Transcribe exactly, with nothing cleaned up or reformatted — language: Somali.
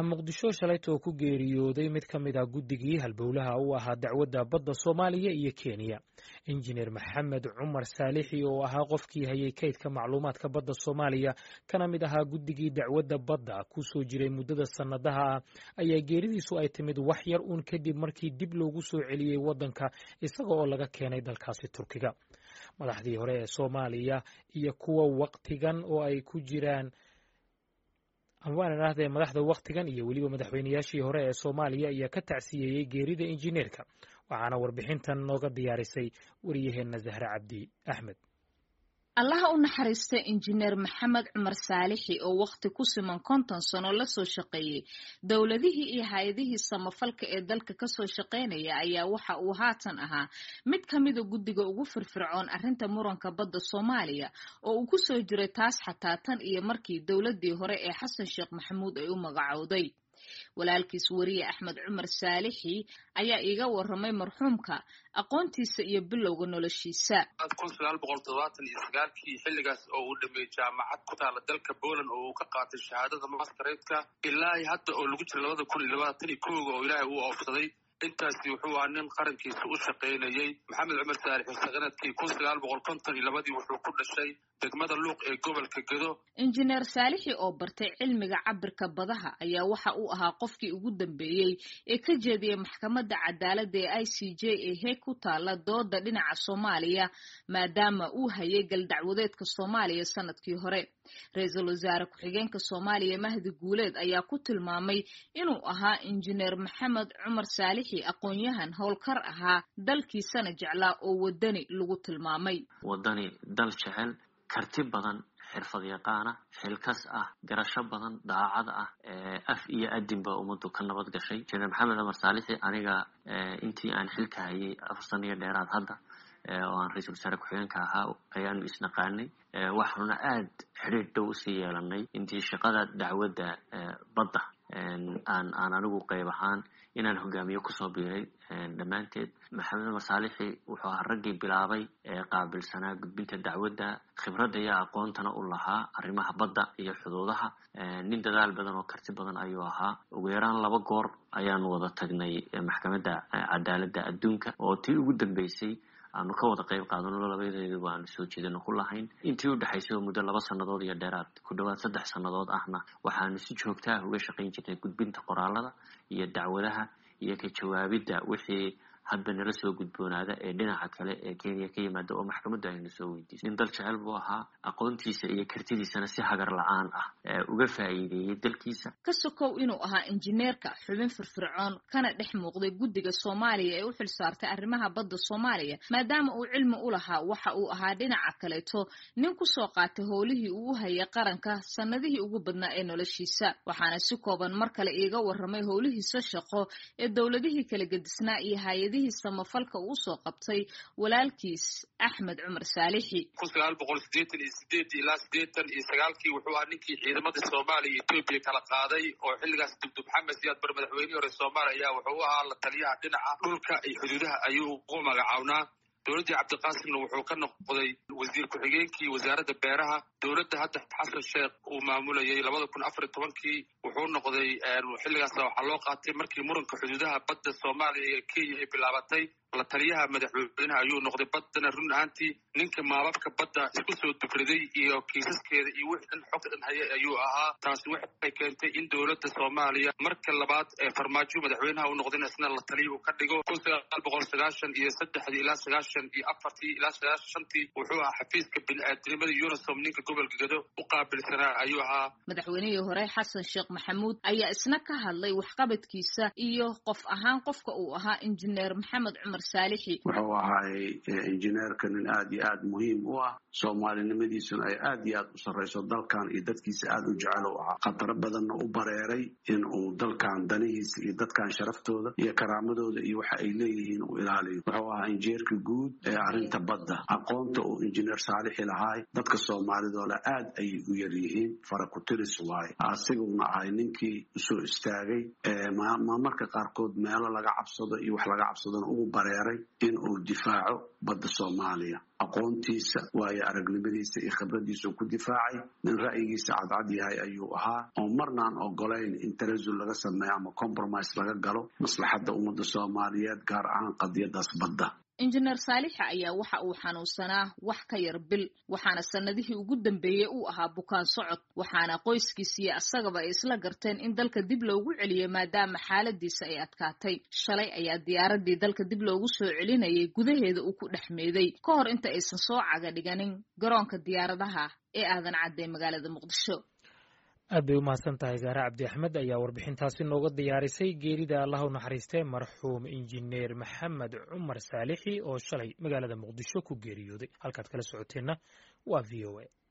muqdisho shalaytoo ku geeriyooday mid ka mid ah guddigii halbowlaha u ahaa dacwadda badda Soomaaliya iyo Kenya. Injineer Maxamed Cumar Saalixi oo ahaa qofkii hayay kaydka macluumaadka badda Soomaaliya kana mid ahaa guddigii dacwadda badda ku soo jiray muddada sanadaha ah ayaa geeridiisu ay timid wax yar uun kadib markii dib loogu soo celiyay waddanka isaga oo laga keenay dalkaasi Turkiga. Madaxdii hore ee Soomaaliya iyo kuwa waqtigan oo ay ku jiraan waan raahday madaxda waqtigan iyo waliba madaxweynayaashii hore ee Soomaaliya ayaa ka tacsiyeeyay geerida injineerka waxaana warbixintan nooga diyaarisay wariyaheena Zahra Cabdi Ahmed. allaha u naxariistay injineer Maxamed Cumar Saalixi oo waqti ku siman konton sano la soo shaqeeyay dawladihii iyo hay'adihii samafalka ee dalka ka soo shaqeynaya ayaa waxa uu haatan ahaa mid ka mid ah guddiga ugu firfircoon arrinta muranka badda Soomaaliya oo uu ku soo jiray taas xataa tan iyo markii dawladii hore ee Xasan Sheekh Maxamuud ay u magacowday. walaalkiis wariye Axmed Cumar Saalixi ayaa iiga waramay marxuumka aqoontiisa iyo bilowga noloshiisa. kun sagaal boqol todobaatan iyo sagaal kii xilligaas oo uu dhameeyay jaamacad ku taala dalka Poland oo uu ka qaatay shahaadada masteredka ilaa hadda oo lagu jiro labada kun iyo labaatan iyo kow oo Ilaahay uu oofsaday. intaasi wuxuu ahaa nin qarankiisa u shaqeynayay. Maxamed Cumar Saalixi sanadkii kun sagaal boqol konton iyo laba wuxuu ku dhashay degmada Luuq ee gobolka Gedo. Injineer Saalixi oo bartay cilmiga cabirka badaha ayaa waxa uu ahaa qofkii ugu dambeeyay ee ka jeediyay maxkamadda cadaaladda ee I C J ee Hague ku taala dooda dhinaca Soomaaliya maadaama uu hayay gal dacwadeedka Soomaaliya sanadkii hore. Ra'iisul Wasaare ku-xigeenka Soomaaliya Mahdi Guuleed ayaa ku tilmaamay inuu ahaa injineer Maxamed Cumar Saalixi aqoon-yahan howlkar ahaa dalkiisana jeclaa oo wadani lagu tilmaamay. wadani dal jecel karti badan xirfad yaqaan ah xilkas ah garasho badan daacad ah af iyo adinba umadu ka nabad gashay. Injineer Maxamed Cumar Saalixi aniga intii aan xilka hayay afar sano iyo dheeraad hadda oo aan ra'iisul wasaare ku-xigeenka ahaa ayaanu isnaqaanay waxaana aad xiriir dhow u sii yeelanay intii shaqada dacwadda badda aan aan anigu qayb ahaan inaan hogaamiyo kusoo biiray dhammaanteed. Maxamed Cumar Saalixi wuxuu ahaa raggii bilaabay ee qaabilsanaa gudbinta dacwadda khibradda iyo aqoontana u lahaa arrimaha badda iyo xuduudaha. nin dadaal badan oo karti badan ayuu ahaa. ugu yaraan laba goor ayaanu wada tagnay maxkamadda cadaaladda adduunka oo tii ugu dambeysay aanu ka wada qayb qaadano labadeedu waan soo jeedino ku lahayn. intii u dhaxaysay muddo laba sanadood iyo dheeraad ku dhawaad saddex sanadood ahna waxaanu si joogto ah uga shaqayn jirnay gudbinta qoraalada iyo dacwadaha iyo ka jawaabidda wixii hadba nala soo gudboonaada ee dhinaca kale ee Kenya ka yimaada oo maxkamaddu aynu soo weydiisay. nin dal jecel buu ahaa aqoontiisa iyo kartidiisana si hagar la'aan ah uga faa'iideeyay dalkiisa. ka sokow inuu ahaa injineerka xubin firfircoon kana dhex muuqday guddiga Soomaaliya ee u xil saartay arrimaha badda Soomaaliya maadaama uu cilmi u lahaa waxa uu ahaa dhinaca kaleeto nin ku soo qaatay howlihii uu hayay qaranka sanadihii ugu badnaa ee noloshiisa. waxaana si kooban mar kale iiga waramay howlihiisa shaqo ee dawladihii kala gedisnaa iyo hay'adaha samafalka uu soo qabtay walaalkiis Axmed Cumar Saalixi. kun sagaal boqol siddeetan iyo siddeed ilaa siddeetan iyo sagaal kii wuxuu ahaa ninkii ciidamada Soomaaliya iyo Itoobiya kala qaaday oo xilligaas dugdub Maxamed Siyaad Barre madaxweynihii hore Soomaaliya wuxuu ahaa la taliyaha dhinaca dhulka iyo xuduudaha ayuu ugu magacawnaa. dowladda Cabdiqaasimna wuxuu ka noqday wasiir ku-xigeenkii wasaaradda beeraha. dowladda hadda Xasan Sheekh uu maamulayay labada kun afar iyo tobankii wuxuu noqday xilligaas waxaa loo qaatay markii muranka xuduudaha badda Soomaaliya iyo Kenya ay bilaabatay la taliyaha madaxweynaha ayuu noqday. baddana run ahaantii ninka maababka badda isku soo dubriday iyo kiisaskeeda iyo wixii dhan xogta dhan hayay ayuu ahaa. taasi waxay keentay in dowladda Soomaaliya marka labaad ee farmaajo madaxweynaha uu noqday isna la taliyo uu ka dhigo. kun sagaal boqol sagaashan iyo saddexdii ilaa sagaashan iyo afartii ilaa sagaashan shantii wuxuu ahaa xafiiska bini'aadanimada UNICEF ninka gobolka Gedo u qaabilsanaa ayuu ahaa. madaxweynihii hore Xasan Sheekh Maxamuud ayaa isna ka hadlay waxqabadkiisa iyo qof ahaan qofka uu ahaa injineer Maxamed Cumar Saalixi. wuxuu ahaa injineerka nin aad iyo aad muhiim u ah Soomaalinimadiisuna ay aad iyo aad u sarreyso dalkan iyo dadkiisa aad u jecel u ahaa. khatar badanna u bareeray in uu dalkan danihiisa iyo dadkan sharaftooda iyo karaamadooda iyo waxa ay leeyihiin uu ilaaliyo. wuxuu ahaa injineerka guud ee arrinta badda. aqoonta uu injineer Saalixi lahaa dadka Soomaalidooda aad ayay u yar yihiin fara ku tiris waaye. asiguna ahay ninkii soo istaagay marmarka qaarkood meelo laga cabsado iyo wax laga cabsadona ugu bareeray in uu difaaco badda Soomaaliya. aqoontiisa waayo aragnimadiisa iyo khibradiisa ku difaacay nin ra'yigiisa cadcad yahay ayuu ahaa oo marnaan ogolayn in tanasul laga sameeyo ama compromise laga galo maslaxadda ummadda Soomaaliyeed gaar ahaan qadiyadaas badda. injineer Saalixi ayaa waxa uu xanuunsanaa wax ka yar bil waxaana sanadihii ugu dambeeyay uu ahaa bukaan socod waxaana qoyskiisa asagaba ay isla garteen in dalka dib loogu celiyo maadaama xaaladiisa ay adkaatay shalay ayaa diyaaradii dalka dib loogu soo celinayay gudaheeda uu ku dhaxmeeday ka hor inta aysan soo caga dhiganin garoonka diyaaradaha ee aadan cadday magaalada Muqdisho. aad bay u mahadsan tahay Zahra Cabdi Axmed ayaa warbixintaasi nooga diyaarisay geerida Allah u naxariistay marxuum injineer Maxamed Cumar Saalixi oo shalay magaalada Muqdisho ku geeriyooday halkaad kala socoteena waa V O A.